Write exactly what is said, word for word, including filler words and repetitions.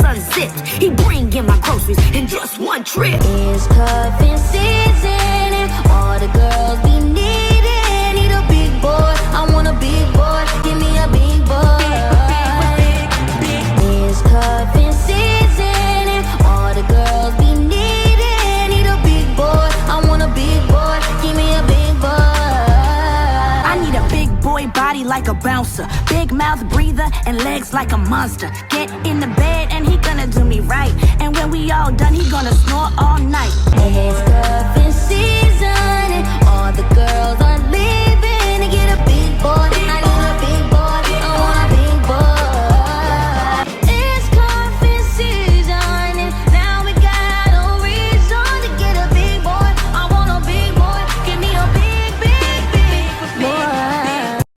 unzipped. He bring in my groceries in just one trip. It's cuffing season and all the girls be needing. Need a big boy, I want a big boy. Give me a big boy. It's cuffing season and all the girls be needing. Need a big boy, I want a big boy. Give me a big boy. I need a big boy body like a bouncer, big mouth breather and legs like a monster. Get in the bed and he